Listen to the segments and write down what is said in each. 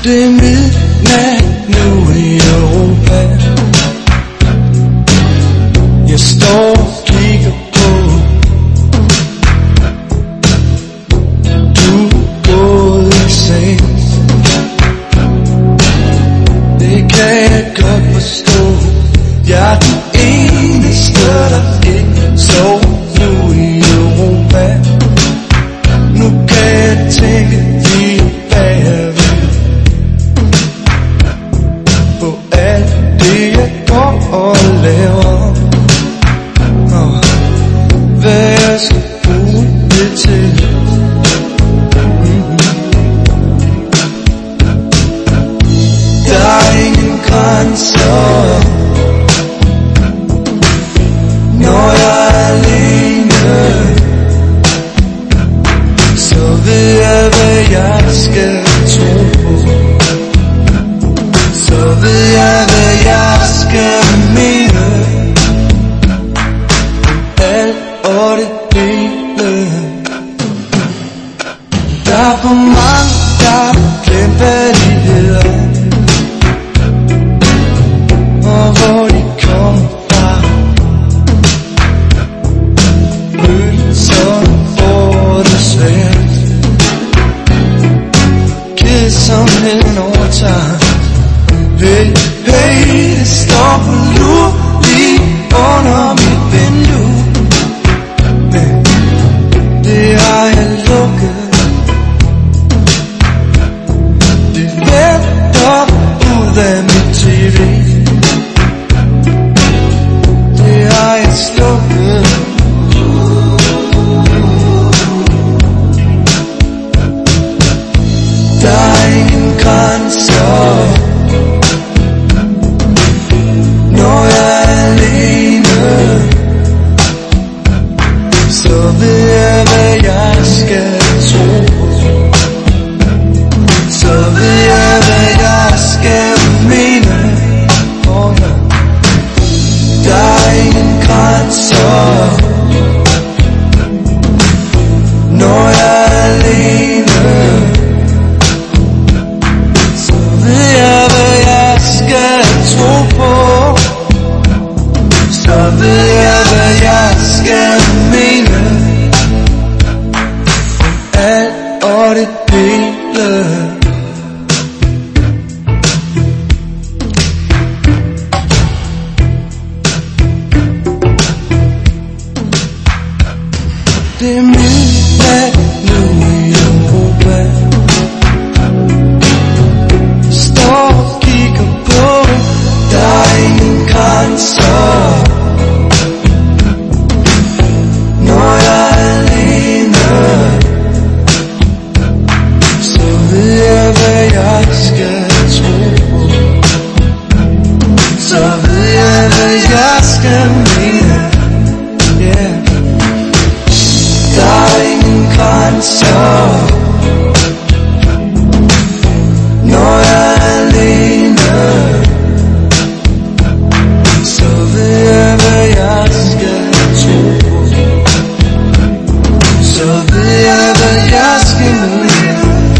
Det er midnat nu i Europa. Jeg står og kigger på. Du er gået i seng. Det kan jeg godt forstå. Jeg er den eneste, der ikke sov nu i Europa. Nu kan jeg tænke lige bagved på alt det jeg går og laver, og hvad jeg skal bruge det til. Der er ingen grænser, når jeg er alene. Så ved jeg, hvad jeg skal tro på. Så ved jeg, hvad jeg skal mene. Alt og det hele. Der er for mange, der har glemt, hvad de hedder, og hvor de kommer fra. Følelser får det svært. Kedsomheden overtager. Hey, hey, det står på lur lige under mit vindue. Men det har jeg lukket. Det vælter ud af mit TV. Det har jeg slukket. Der er ingen grænser, når jeg er alene. Så ved jeg, hvad jeg skal tro på. Så ved jeg, hvad jeg skal mene. Oh, ja. Der er ingen grænser, når jeg er alene. Ved jeg, hvad jeg skal tro på. Så ved jeg, hvad jeg skal mene. Alt og det hele. Det er midnat nu i Europa. Står og kigger på. Der er ingen grænser, når jeg er alene. Så ved jeg, hvad jeg skal tro på. Så ved jeg, hvad jeg skal mene. Yeah. Der er ingen grænser, når jeg er alene. Så ved jeg, hvad jeg skal tro på. Så ved jeg, hvad jeg skal mene.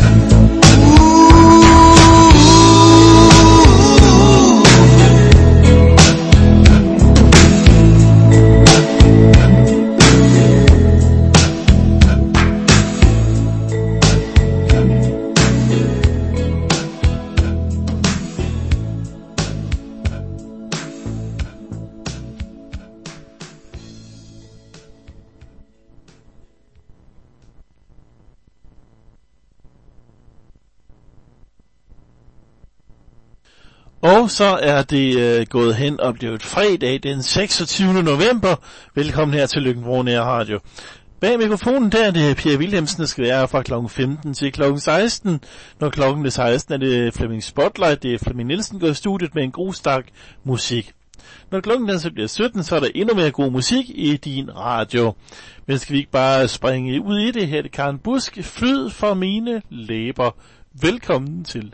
Og så er det gået hen og blevet fredag den 26. november. Velkommen her til Løkken-Vrå Nærradio. Bag mikrofonen der er det Per Wilhelmsen, der skal være fra kl. 15 til kl. 16. Når klokken er 16 er det Flemming Spotlight, det er Flemming Nielsen går i studiet med en god stak musik. Når klokken så bliver 17, så er der endnu mere god musik i din radio. Men skal vi ikke bare springe ud i det her, det Karen Busk, Flyd for mine læber. Velkommen til.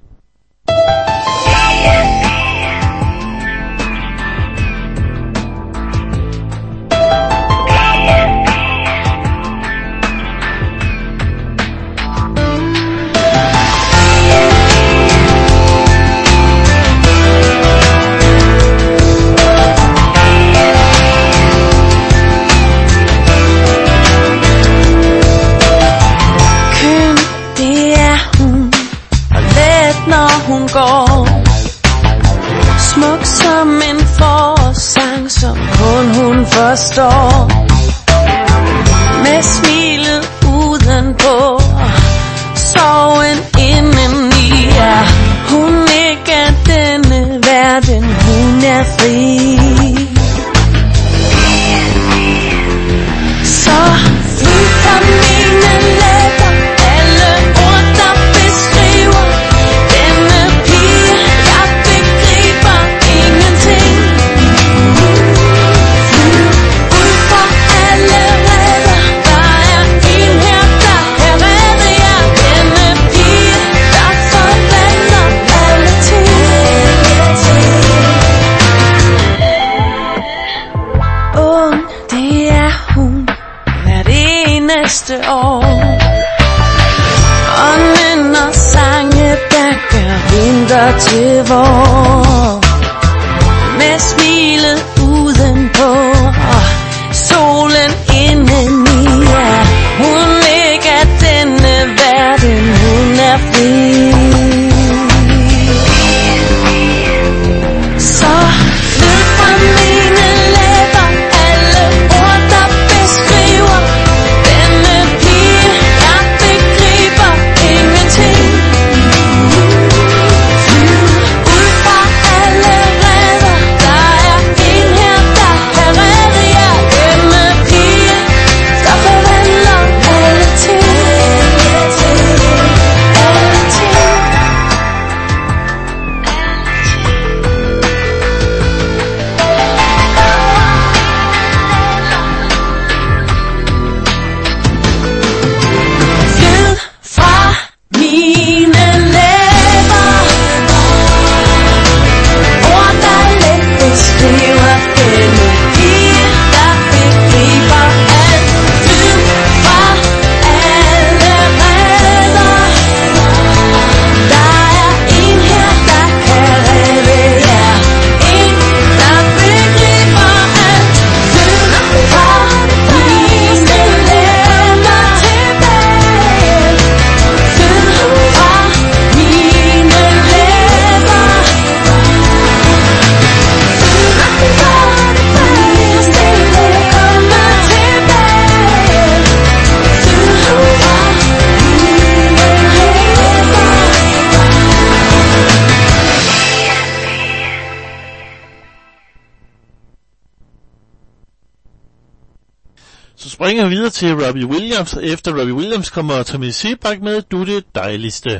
står med smilet udenpå, sorgen indeni. Ja, hun ikke er denne verden, hun er fri. Så fly fra mine læber alle ord, der beskriver denne pige. Jeg begriber ingenting. Fly ud fra alle reder, der er en her, der kan redde jer. Denne pige, der forvandler alle ting. Det er hun hvert eneste år, og nynner sange, der gør vinter til vår. Med smilet udenpå og solen indeni. Ja, hun ikke er denne verden, hun er fri. Så flyd fra mine læber alle ord, der beskriver denne pige. Jeg begriber ingenting. Flyd ud fra alle reder, der er en her, der kan redde jer. Denne pige, der forvandler alle ting. Alle ting. Flyd fra mine læber ord, der let beskriver denne pige, der begriber alt. Flyd fra alle reder, der er en her, der kan redde jer. En, der begriber alt. Flyd fra mine læber tilbage. Flyd fra mine læber. Så springer vi videre til Robbie Williams. Efter Robbie Williams kommer Tommy Sebak med Du det dejligste.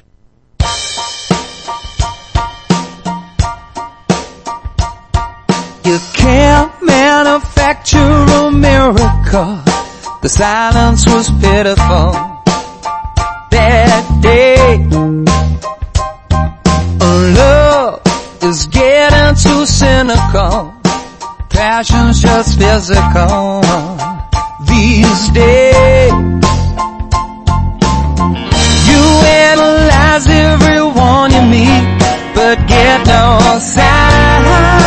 You can't manufacture a miracle. The silence was pitiful that day. Love is getting too cynical. Passion's just physical these days. You analyze everyone you meet, but get no sign.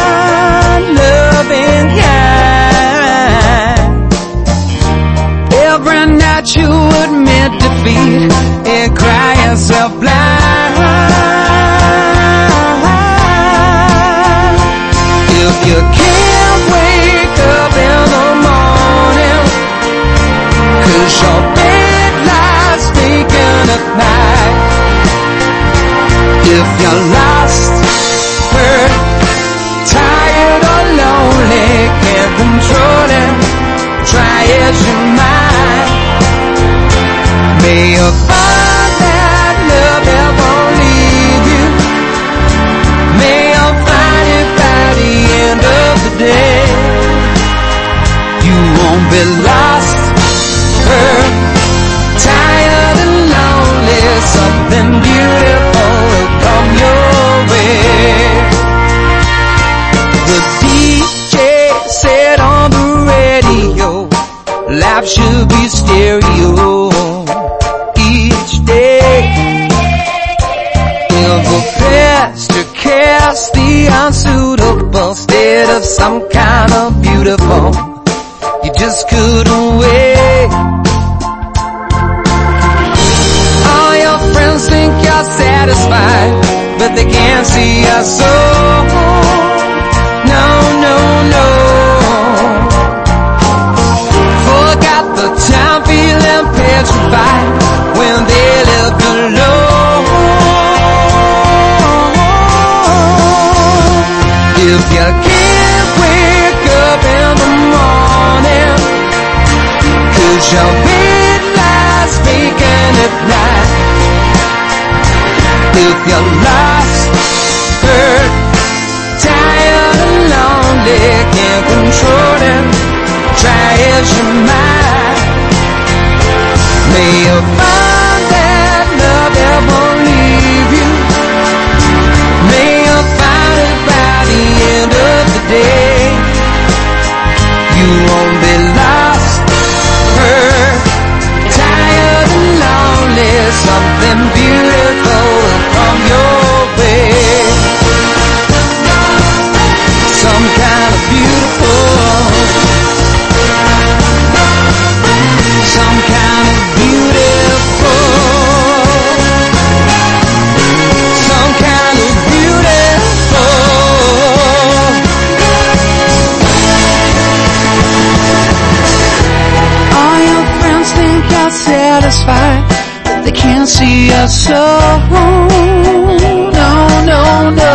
Loving kind. Every night you admit defeat and cry yourself blind. If you can't wake up in the morning, 'cause your bed lies vacant at night. If you're lost, hurt, tired or lonely, can't control it, try as you might. May you find that love never leave you. May you find it by the end of the day. You won't be lost, hurt, tired and lonely. Something beautiful will come your way. The DJ said on the radio, life should be stereo each day. If a pastor cast the unsuitable instead of some kind of beautiful, you just couldn't wait. All your friends think you're satisfied, but they can't see your soul. No, no, no. you're lost, hurt, tired and lonely, can't control it, try as you might. May you find that love that won't leave you. May you find it by the end of the day. You won't be lost, hurt, tired and lonely. Something beautiful will come your way. Some kind of beautiful. Some kind of beautiful. Some kind of beautiful. All your friends think you're satisfied, but they can't see your soul. No, no, no.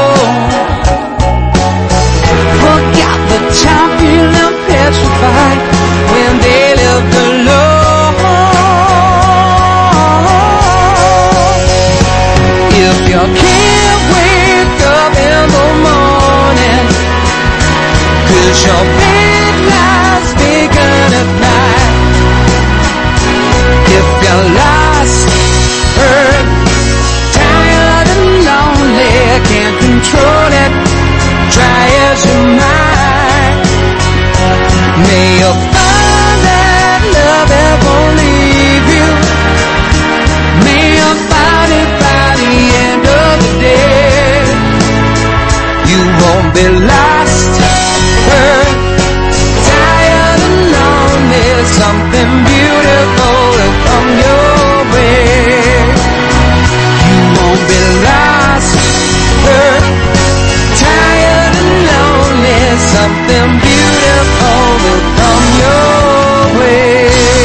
Forgot the time feeling petrified when they lived alone. If you can't wake up in the morning, 'cause your bed lies vacant at night. If you're lost, hurt, tired and lonely, can't control it, try as you might. May you find that love that won't leave you. May you find it by the end of the day. You won't be lost, hurt, tired and lonely. Something beautiful will come your way. You won't be lost, hurt, tired and lonely. Something beautiful will come your way.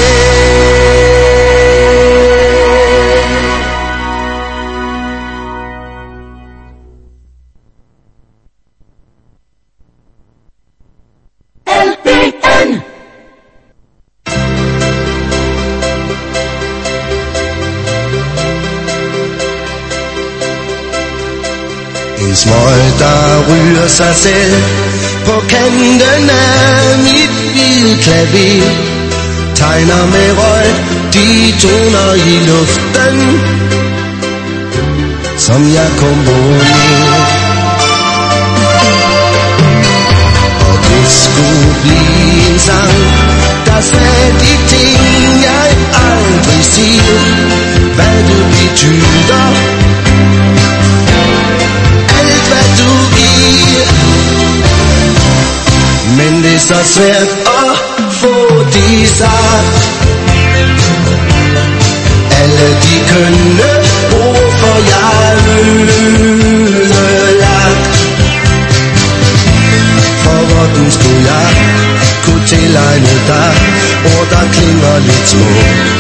LPN. En smøg, der ryger sig selv på kanten af mit hvide klaver, tegner med røg de toner i luften, som jeg komponerer. Og det skulle blive en sang, der sagde de ting jeg aldrig siger, hvad du betyder, alt hvad du giver. Men det er så svært at få det sagt. Alle de kønne ord for jeg ødelagt. For hvordan skulle jeg kunne tilegne dig ord, der klinger lidt små.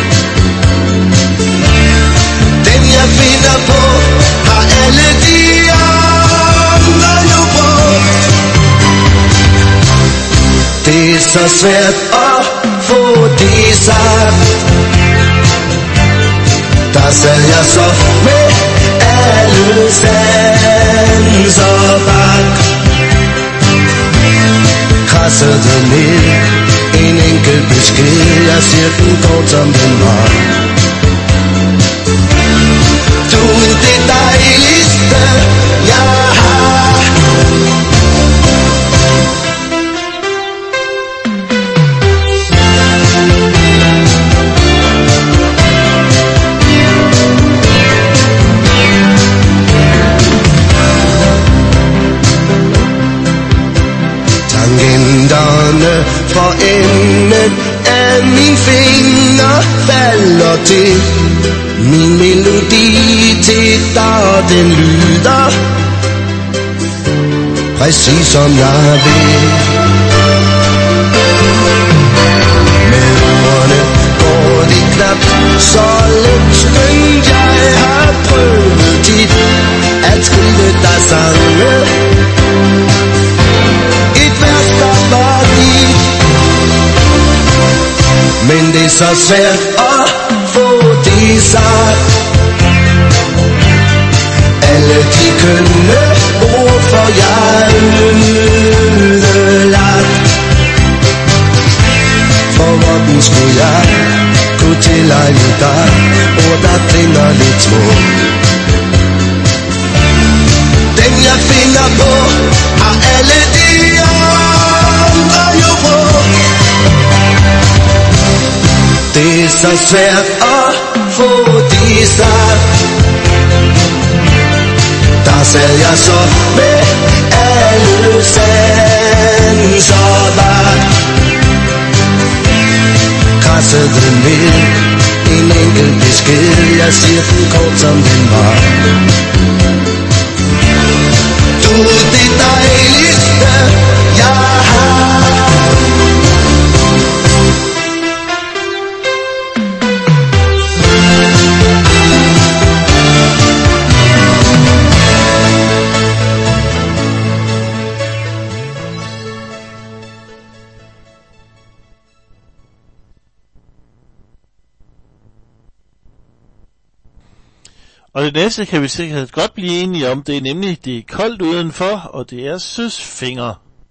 Den jeg finder på har alle de andre jo brugt. Det er så svært at få det sagt. Der sad jeg så med alle sanser bak. Krassede ned en enkelt besked, jeg siger den kort som den var. Du er det dejligste jeg har. Tangenterne for enden af min finger falder til min melodi til dig, den lyder præcis som jeg vil. Med ordene går det knap så let, skønt jeg har prøvet tit at skrive dig sange. Et vers der var dit, men det er så svært at få det sagt. skønne ord, for jeg er ødelagt. For hvordan skulle jeg kunne tilegne dig ord, der klinger lidt små? Den jeg finder på, har alle de andre jo på. Det er så svært at få de sagt. Der sad jeg så med alle sanser vagt. Krassede med en enkelt besked, jeg siger den kort som den var. Du er det dejligste, jeg har. Og det næste kan vi sikkert godt blive enige om, det er nemlig, det er koldt udenfor, og det er Søsfingre.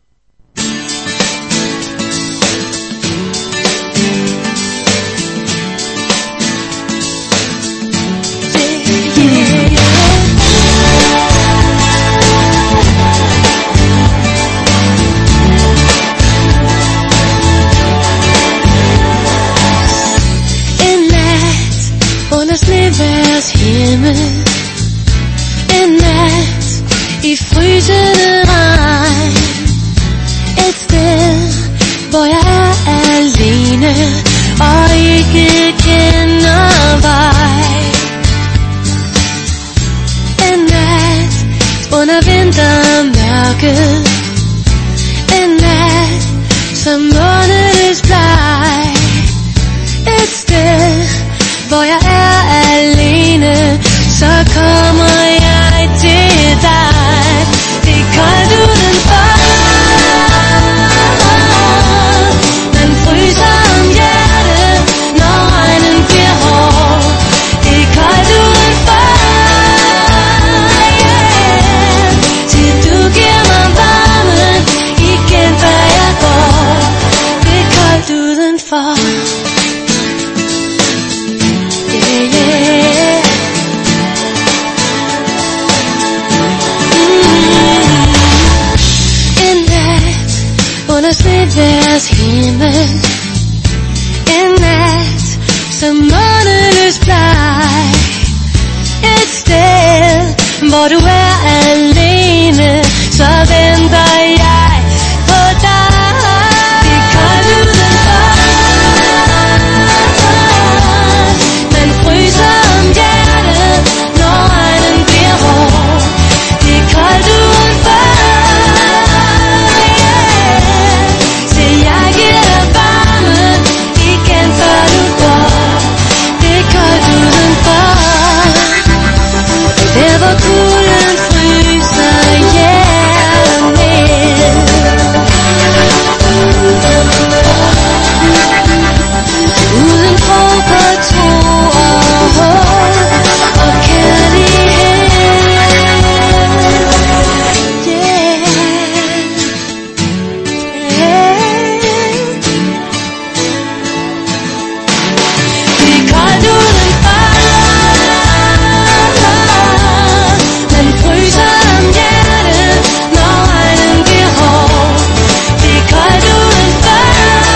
Snevejrs himmel, en nat i frysende regn, et sted hvor jeg er alene og ikke kender vej. En nat under vintermørket, en nat som månedens bleg, et sted hvor jeg er alene, så kommer jeg til dig. Det er koldt udenfor, man fryser om hjertet, når regnen bliver hård. Det er koldt udenfor, yeah. Til du giver mig varme igen, før jeg går. Det er koldt udenfor. Under snevejrs himmel, en nat som måneløs bleg, et sted hvor du er alene, så venter jeg på dig. Det er koldt udenfor, man fryser om hjertet, når regnen bliver hård. Det er koldt udenfor, der hvor kulden fryser hjertet ned. Uden tro på tro og håb og kærlighed, yeah. Det er koldt udenfor, man fryser om hjertet, når regnen bliver hård. Det er koldt udenfor,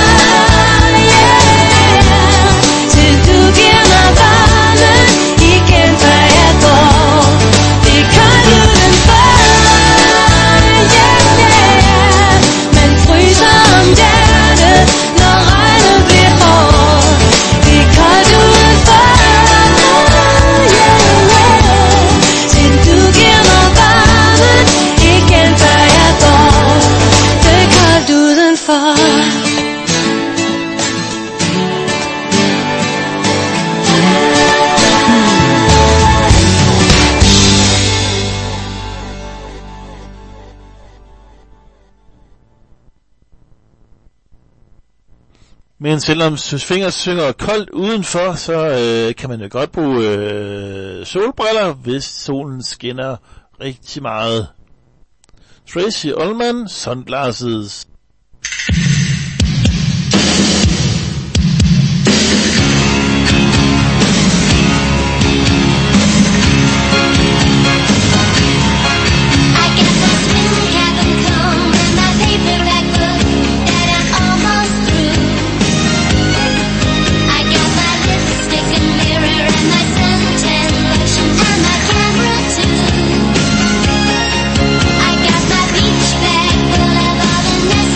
yeah. Til du giver mig varme igen, før jeg går. Det er koldt udenfor, yeah. Man fryser om hjertet, når regnen bliver hård. Det er koldt udenfor, yeah. Til du giver mig varme igen, før jeg går. Det er koldt udenfor. Men selvom Søsfingre synger koldt udenfor, så kan man jo godt bruge solbriller, hvis solen skinner rigtig meget. Tracy Ullman, Sunglasses. I got my beach bag full of all the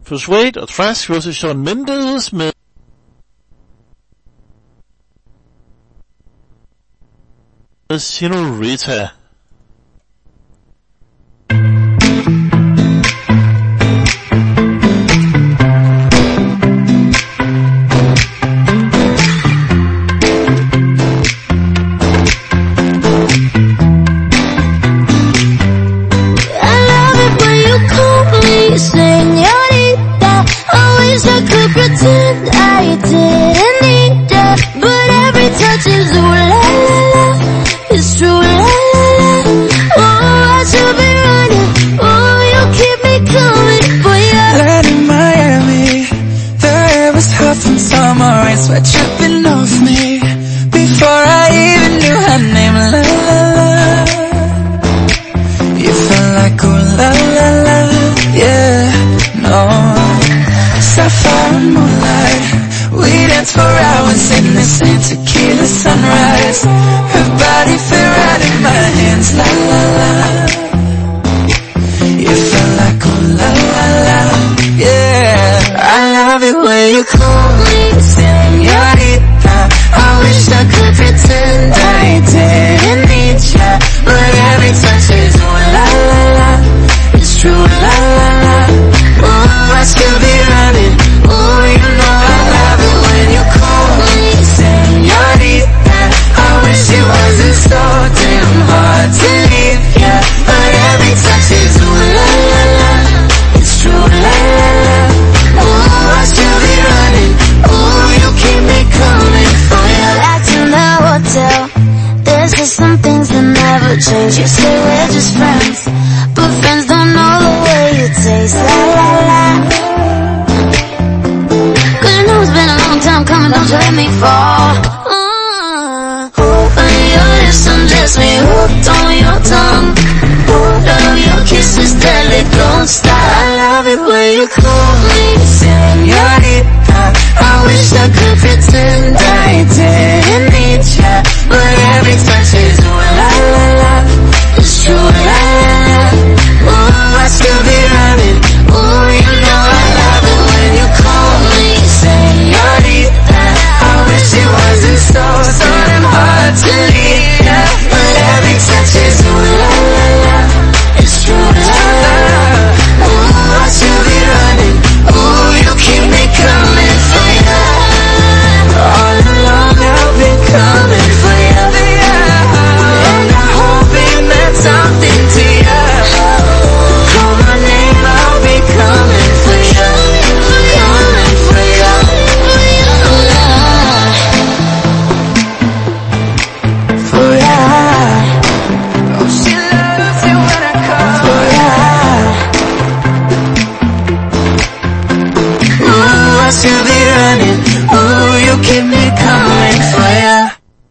Persuade og Thrash vs. Shawn Mendes med Senorita. Pretend I didn't need that, but every touch is ooh la la la. It's true la la la. Oh, I should be running. Oh, you keep me coming for you. Land in Miami, the air was hot from summer rain, sweat dripping off me before I even knew her name. La la la. You felt like ooh la la la. Yeah, no. Sapphire and moonlight, we danced for hours in the same tequila sunrise. Her body fit right in my hands, la la la. You felt like oh la la la, yeah. I love it when you call me señorita. I wish I could pretend I didn't need ya, but every touch is oh la la la. It's true la la la. Oh, I still be running. Oh, you know I love it when you call me señorita. I wish it wasn't so damn hard to leave ya, but every touch is ooh la la la. It's true la la la. Oh, I still be running. Oh, you keep me coming for ya. Back in the hotel, there's just some things that never change. You say we're just friends, but friends don't know the way you taste. La la la. Cause you know it's been a long time coming, don't you let me fall. On your lips, undress me, hooked on your tongue. Love your kisses, deadly, don't stop. I love it when you call me señorita. I wish I could pretend I didn't need ya, but every touch is ooh la la la. It's true la la la. Oh, I still be running. Oh, you know I love it when you call me señorita. I wish it wasn't so damn hard to leave ya, but every touch is ooh la la la. It's true la la la. Oh, I still be running. Oh, you keep me coming for ya. All along I've been coming for ya, and I hope it meant something to ya. Call my name, I'll be coming for ya, coming for ya. For ya. Oh, she loves it when I call for ya. Ooh, I still be running. Ooh, you keep me coming for ya.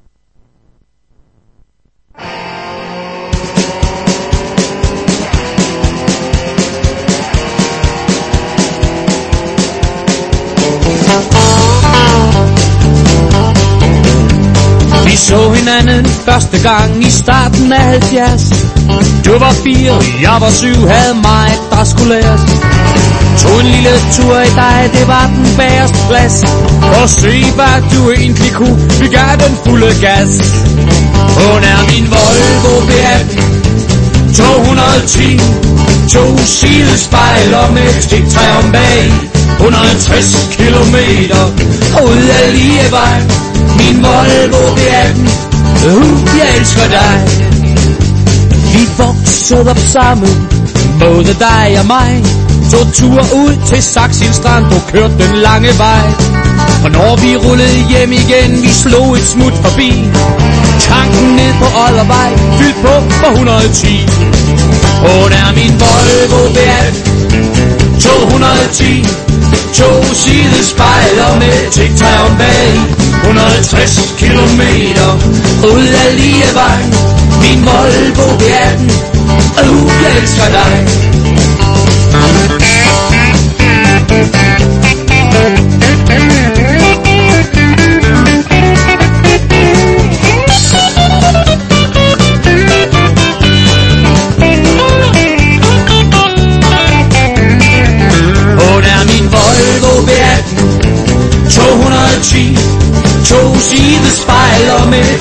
Vi så hinanden første gang i starten af 70. Du var 4, jeg var 7, havde mig, der skulle læres. Tog en lille tur i dig, det var den bagerste plads. Og se hvad du egentlig kunne, vi gav den fulde gas. Hun er min Volvo V18 210, 2 sidespejler med stiktræ om bag. 160 kilometer ud af Lievej. Min Volvo V18, jeg elsker dig. Vi voksede op sammen, både dig og mig. Tog tur ud til Saxil Strand og kørte den lange vej. Og når vi rullede hjem igen, vi slog et smut forbi tanken ned på Oldervej, fyldt på for 110. Hun er min Volvo V18 210, 2 sidespejler med tic-tac om bag. 160 kilometer ud af Lievej. Min Volvo V18, jeg elsker dig. Hun er min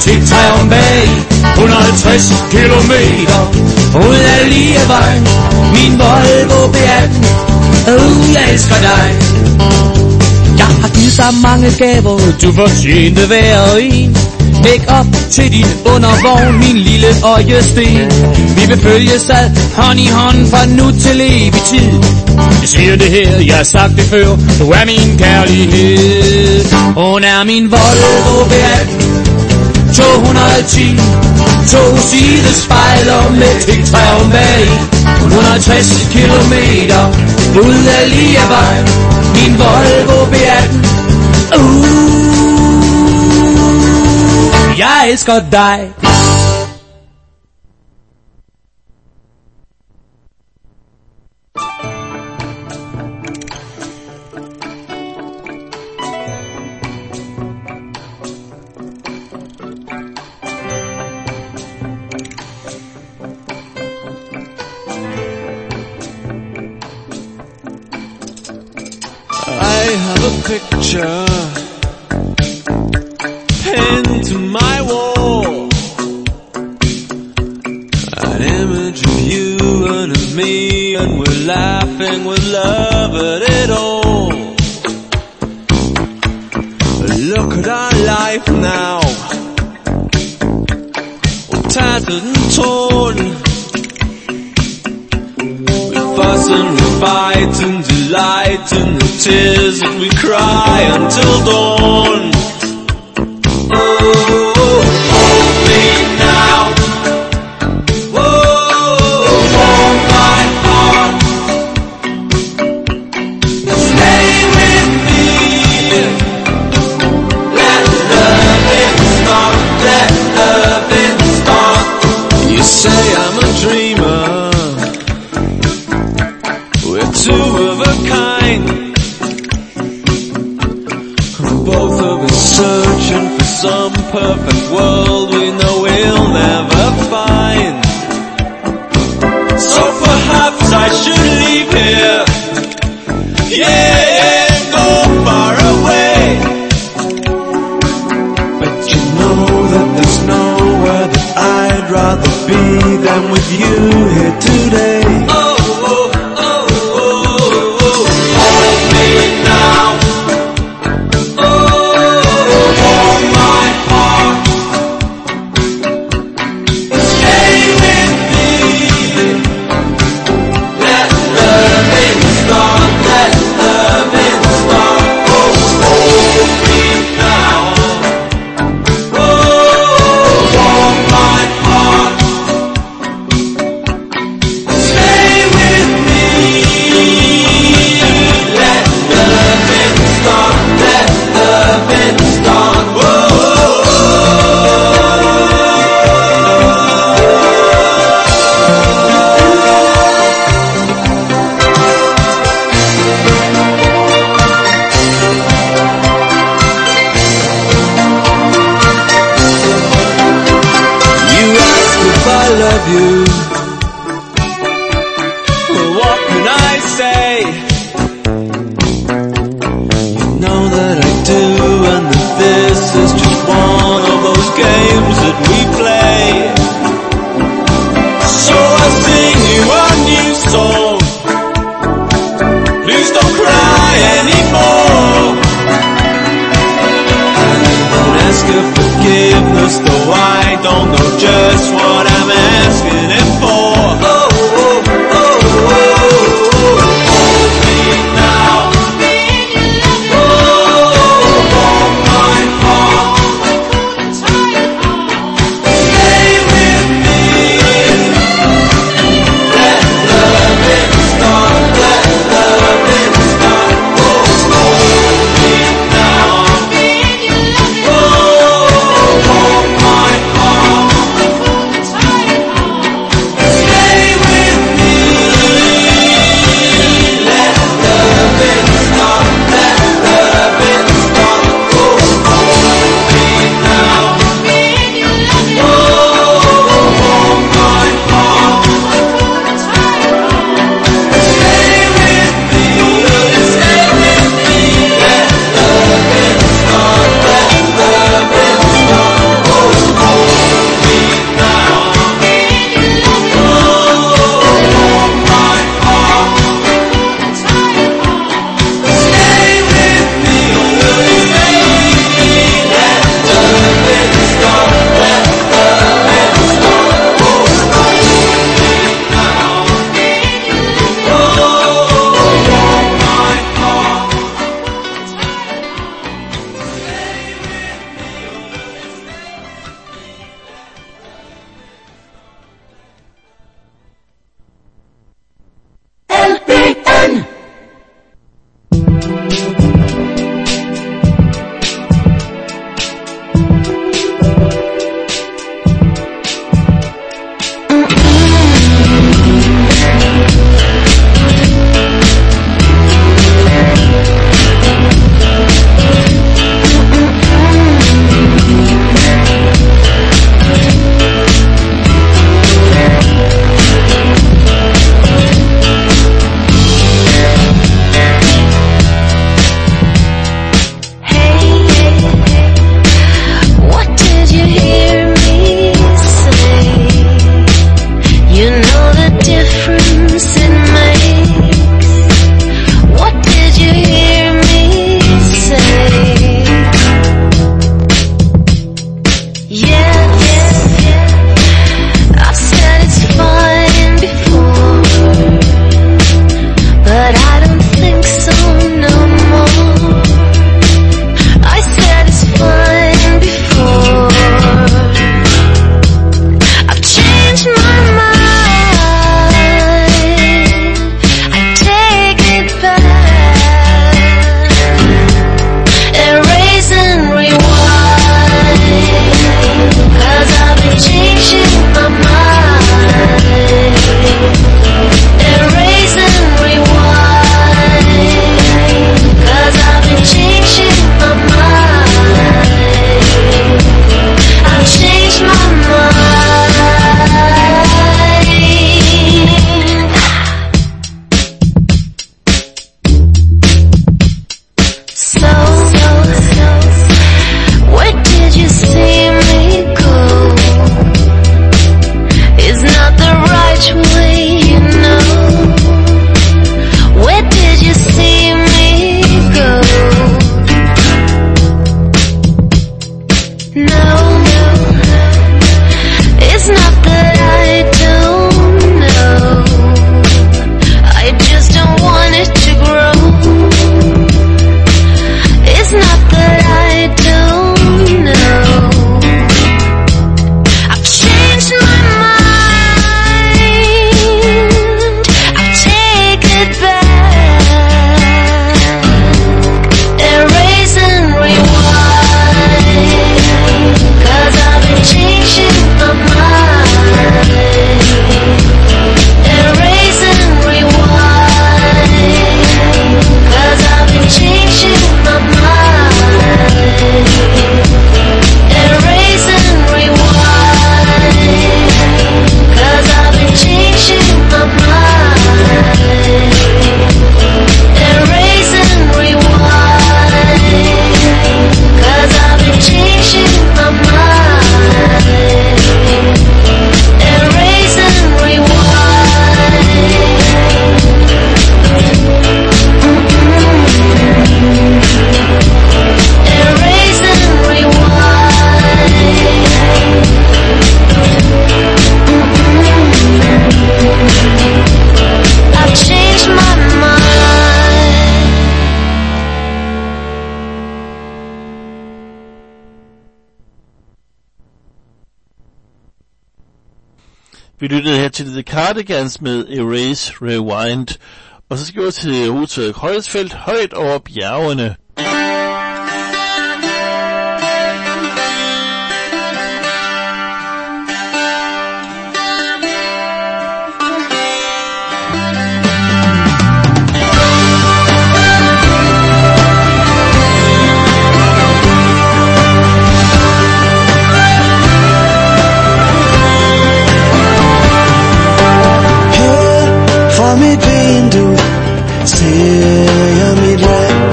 tic-tac om bag 150 kilometer ud af Lievejen. Min Volvo B18, jeg elsker dig. Jeg har givet dig mange gaver, du fortjente hver en. Make op til din undervogn, min lille øjesten. Vi vil følges ad hånd i hånd fra nu til evig tid. Jeg siger det her, jeg har sagt det før, du er min kærlighed. Hun er min Volvo B18 210, 2 sidespejler med tic-tac om bag 160 kilometer ud af Lievejen. Min Volvo B18, jeg elsker dig. I have a picture pinned to my wall, an image of you and of me, and we're laughing with love at it all. Look at our life now, all tattered and torn. We fuss and we fight and delight in the tears that we cry until dawn. Oh, hold me now. Oh, hold my heart. Stay with me. Let loving start. Let loving start. You say I'm a dreamer. We're two of a kind. Both of us searching for some perfect world we know we'll never find. So perhaps I should leave here, yeah, go far away. But you know that there's nowhere that I'd rather be than with you here today. Let love think so no more. I said it's fine before. I've changed my mind. I take it back. Erase and rewind. 'Cause I've been changing my mind. Erase and rewind. 'Cause I've been changing my mind. I've changed my mind. So, where did you see me go? It's not the right way, you know. Where did you see me go? No, it's not that I don't know. I just don't want it to grow. It's not that I don't know. I've changed my mind. I'll take it back. Erase and rewind. 'Cause I've been changing my mind. Erase and rewind. 'Cause I've been changing my mind. Erase and rewind. 'Cause I've been changing my mind. Erase and rewind. 'Cause I've been changing my mind. Erase and rewind. Erase and rewind. I've changed my mind. Vi lyttede her til The Cardigans med Erase Rewind. Og så skal vi til Rutger Højsfeldt, højt over bjergene. Fra mit vindue ser jeg mit land.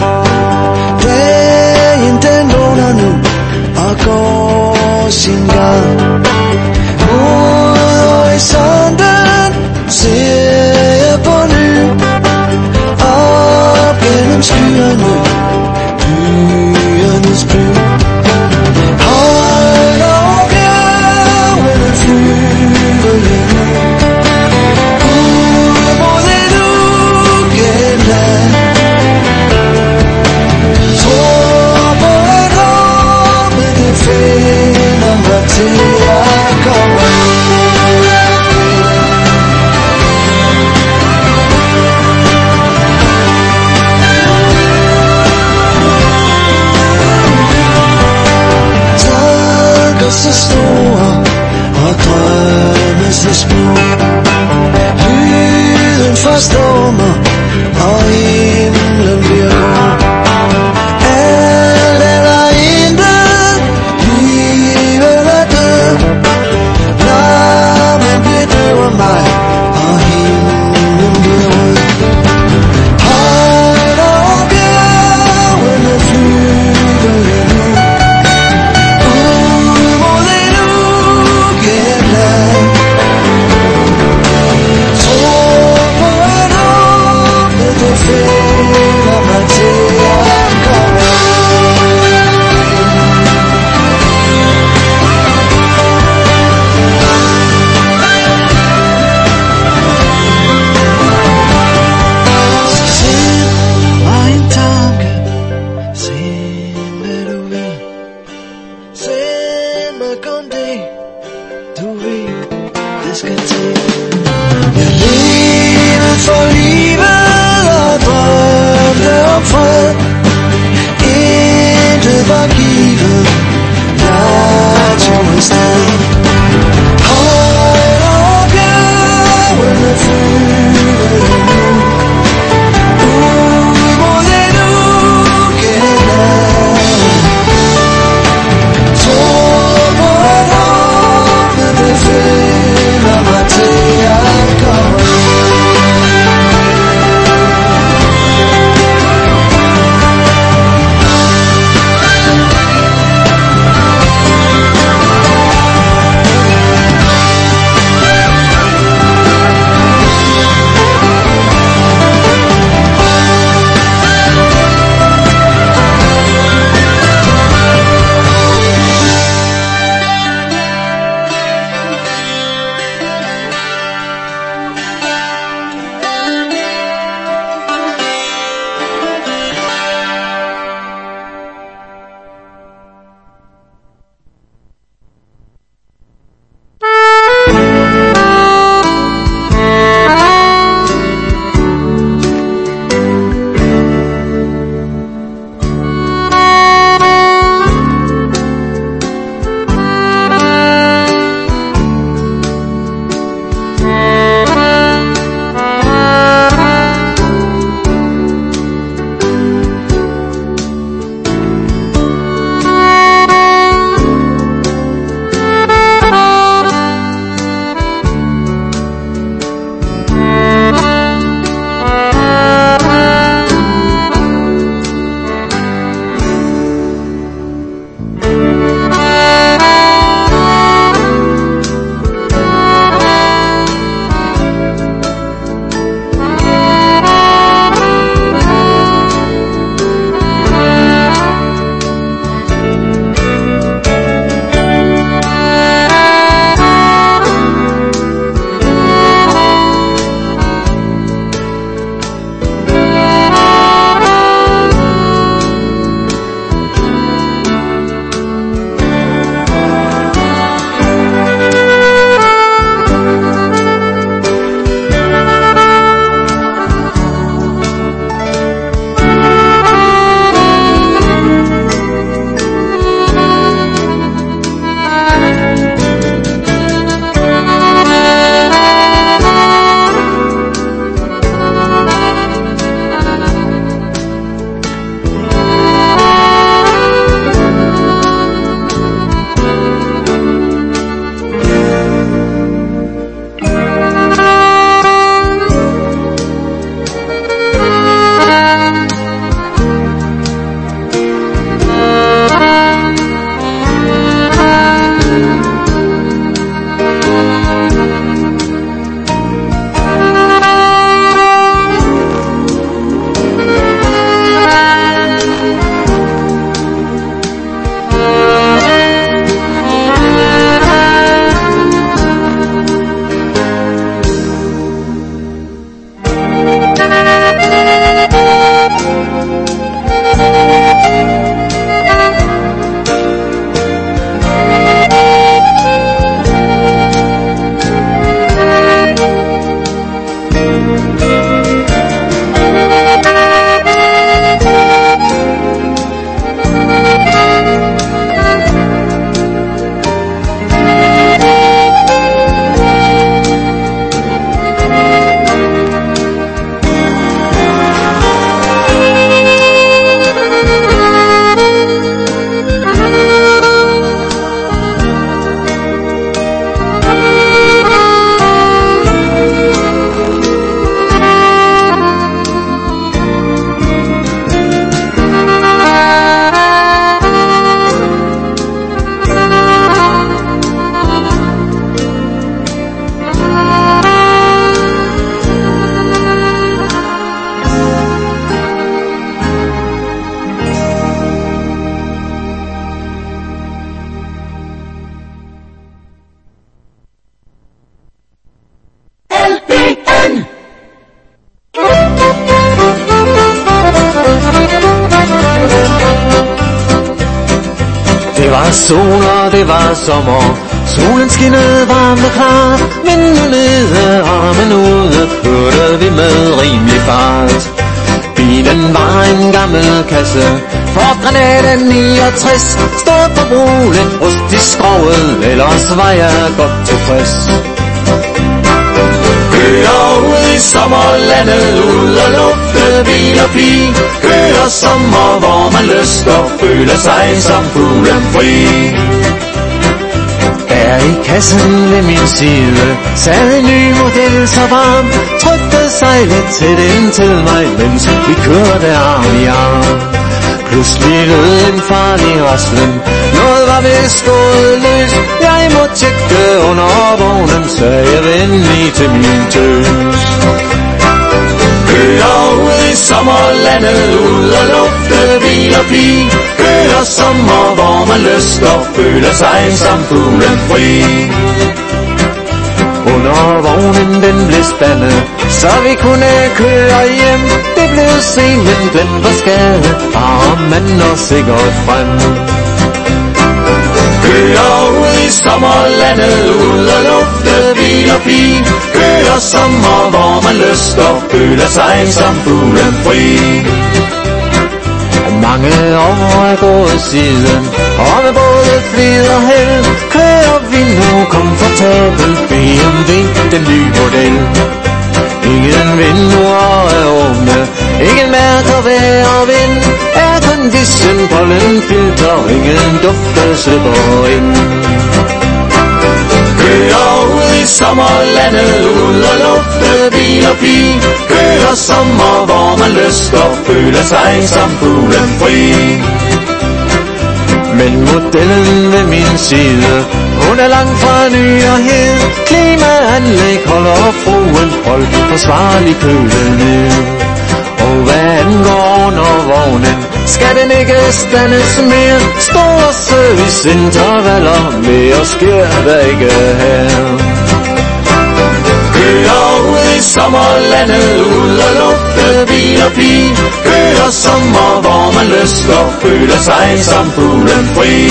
Dagen den lunder nu og går sin gang. Mod horisonten ser jeg på ny. Op gennem skyerne, byernes by. Højt over bjergene flyver jeg nu. Til jeg kommer tanker så store og drømme så små. Lyden forstår mig og himlen bliver grå. Alt eller intet, livet er død. Larmen bedøver mig og himlen bliver rød. Højt over bjergene flyver jeg nu. Ud mod et ukendt land. Tror på at håbet det finder mig til jeg kommer. var sol og det var sommer, solen skinnede varmt og klart, men nu nede armen ude kørte vi med rimelig fart. Bilen var en gammel kasse for Granada 69, stod på broen, rust i skroget, ellers var jeg godt tilfreds. Kører ud i sommerlandet, ud og lufte bil og pige. Kører sommer, hvor man lyst og føler sig som fuglen fri. Der i kassen ved min side sad en ny model så varm, trykte sig lidt tæt ind til mig, mens vi kørte arm i arm. Pludselig lød en farlig raslen, noget var vist gået løs. Jeg må tjekke under vognen, sagde jeg venlig til min tøs. Kører ud i sommerlandet, ud og lufte bil og pige. Kører sommer, hvor man lyst og føler sig som fuglen fri. Under vognen den blev spændet, så vi kunne køre hjem. Det blev sent, men den var skadet, og mand og sikkert frem. Kører ud i sommerlandet, ud og lufte bil og pige. Kører sommer, hvor man lyst og føler sig som fuglen fri. Mange år er gået siden, og med både flid og held kører vi nu komfortabelt BMW, den nye model. Ingen vinduer er åbne, ingen mærker vejr og vind. Aircondition, pollenfilter, ingen dufte slipper ind. Kører ud i sommerlandet, ud og lufte bil og pige. Kører sommer, hvor man lyst og føler sig som fuglen fri. Men modellen ved min side, hun er langt fra ny og hed. Klimaanlæg holder fruen holdt forsvarlig køle ned. Og hvad angår under vognen, skal den ikke standes mere. Store serviceintervaller, mere sker der ikke her. Kører ud i sommerlandet, ud og lufte bil og pige. Kører sommer, hvor man lyst og føler sig som fuglen fri.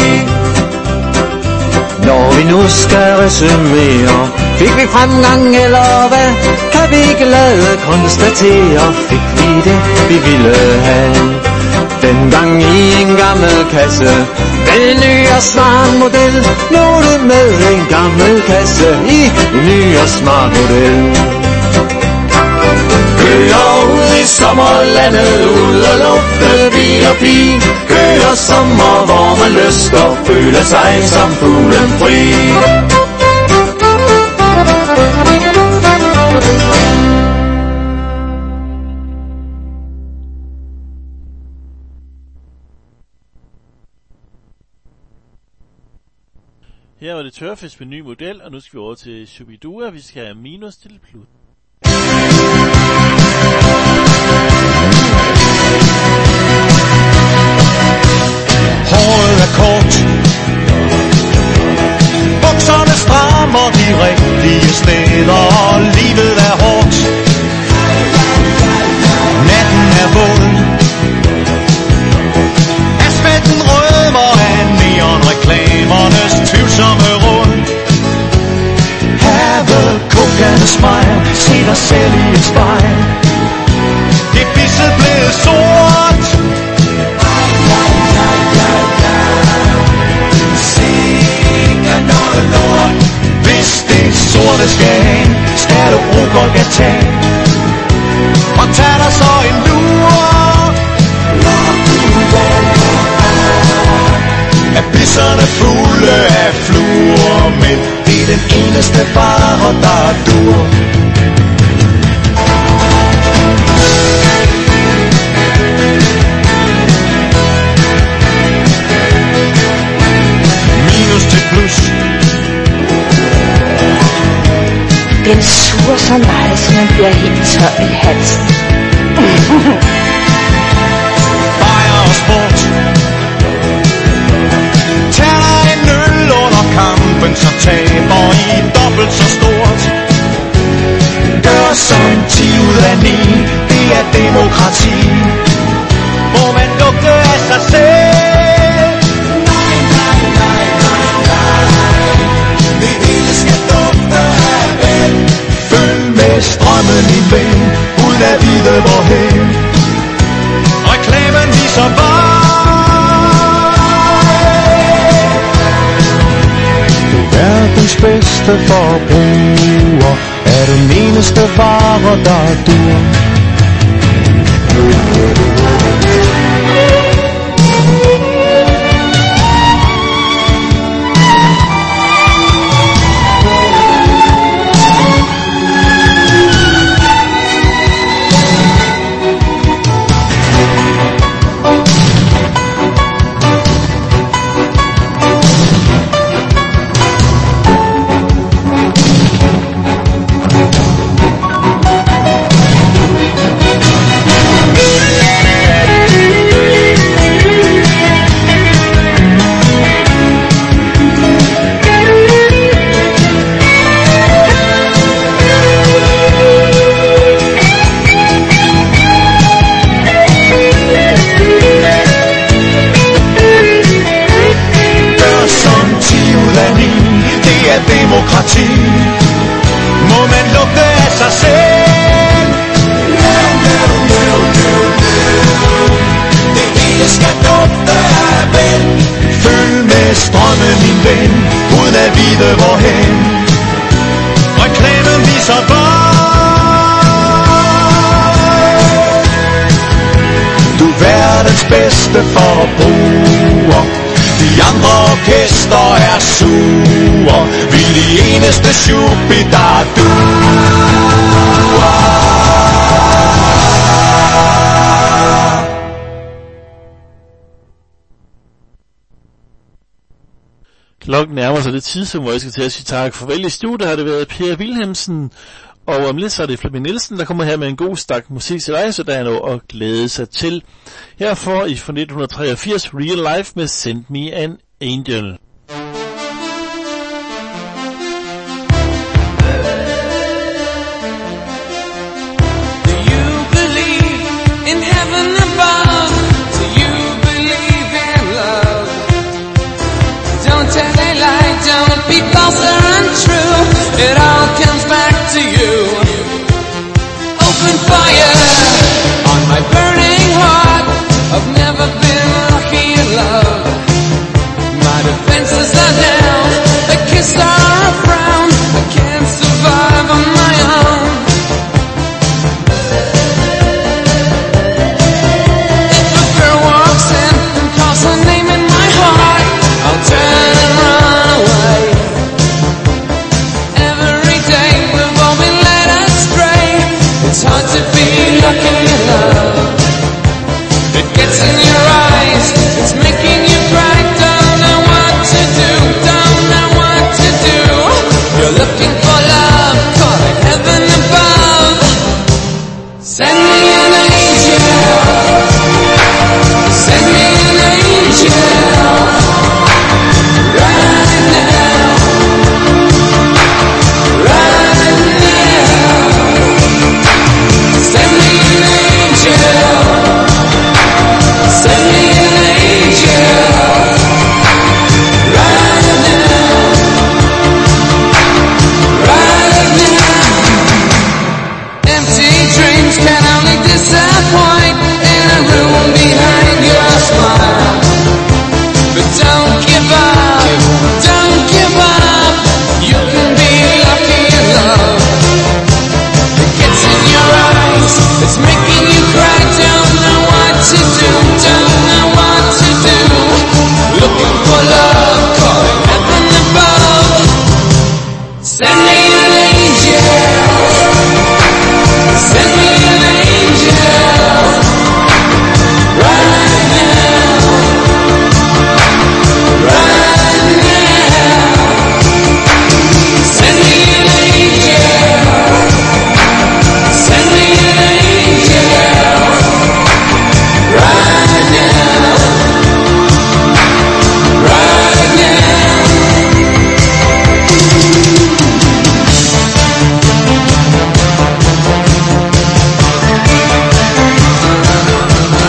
Når vi nu skal resumere, fik vi fremgang eller hvad? Kan vi glade konstatere, fik vi det vi ville have. Dengang i en gammel kasse, med en ny og smart model. Nu er det med en gammel kasse i en ny og smart model. Kører ud i sommerlandet, ud og lufte bil og pige. Kører sommer, hvor man lyst og føler sig som fuglen fri. Her var det Tørfisk med ny model, og nu skal vi over til Shubidua. Vi skal have minus til plus. Håret er kort, bukserne strammer de rigtige steder, og livet er hårdt. Natten er våd, asfalten rødmer af neonreklamernes tvivlsomme råd. Have a coke and a smile, bedste forbruger, er den eneste vare, der dur. Demokrati, må man lugte af sig selv. Det hele skal dufte af ven. Følg med strømmen, min ven, uden at vide hvorhen. Reklamen viser vej. Du er verdens bedste forbruger. De andre orkester er sure. Vi er de eneste Jupiter, du. Klokken nærmer sig det tidspunkt, hvor jeg skal til at sige tak. Farvel i studiet har det været Per Wilhelmsen, og om lidt så er det Flemming Nielsen, der kommer her med en god stak musik til dig, så der er noget at glæde sig til. Herfor i fra 1983 Real Life med Send Me an Angel.